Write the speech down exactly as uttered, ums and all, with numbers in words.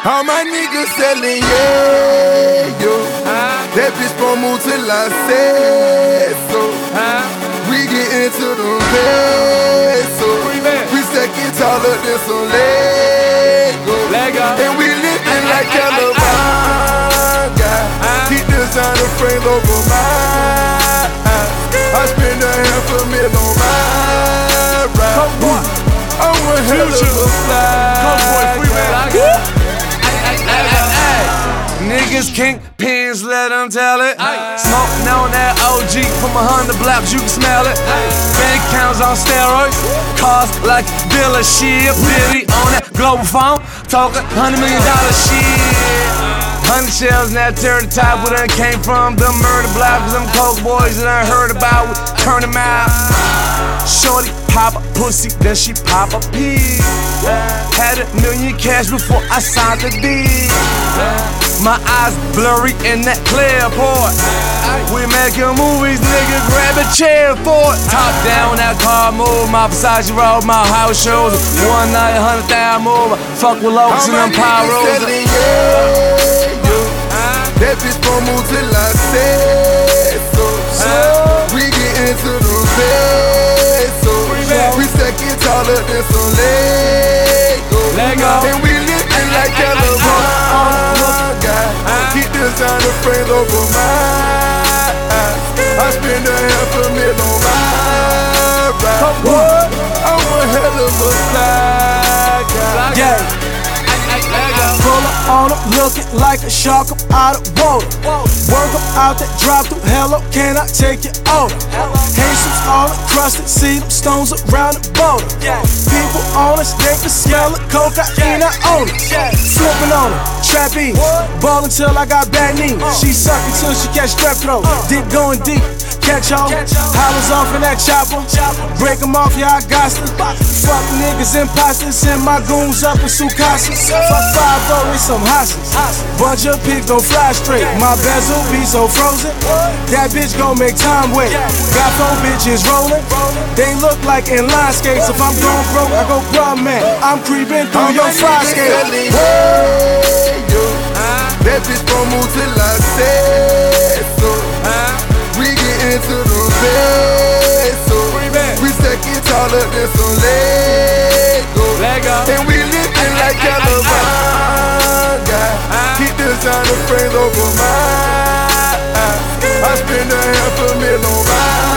All my niggas selling, yeah, yo. Huh? That bitch gon' move till I say so. Huh? We get into the peso. We second taller than some Lego. Lego. And we living like California. Huh? Keep designer frames over my eyes. I spend a half a mil on my ride. I'm one hell of a fly. Niggas kingpins, let them tell it. Smoking on that O G from a hundred blocks, you can smell it. Bank accounts on steroids, cars like dealership. Billy on that global phone, talking hundred million dollar shit. Hundred shells in that dirty top where that came from. The murder block, cause them coke boys that I heard about, we turn them out. Shorty pop a pussy, then she pop a pee. Had a million cash before I signed the deal. My eyes blurry in that clear port. We making movies, nigga, grab a chair for it. Top down, that car move, my Versace robe, my house shows. One night, a hundred thousand move. Fuck with Lopes and them pyros. That bitch gon' move till I say so. We get into the peso. We second taller than some Lego. And we living like California. Keep designer frames over my eyes. I spend a half a mil on my ride. I'm one hell of a fly guy. Yeah. Pull up on him, looking like a shark up out of water. Work up out that drop through, hello, can I take you over? Handsom's all encrusted, see them stones around the border. People on us, they can smell it, cocaine, I own it. Flipping on it, trapping, ballin' till I got bad knees. She suckin' till she catch strep throat, dip going deep. Catch all, hollers off in that chopper. Break them off, yeah, I got to. Fuck niggas, imposters, send my goons up in Sukasas. Fuck five oh, it's some hosses. Bunch of pigs gon' fly straight. My bezel be so frozen. That bitch gon' make time wait. Got four bitches rolling. They look like inline skates. If I'm gon' broke, I go bruh man. I'm creeping through your fly skate. That bitch gon' move till I say so. We get into the peso. We second taller than some Lego. And we living like California. Keep designer frames over my eyes. I spend a half a mil on my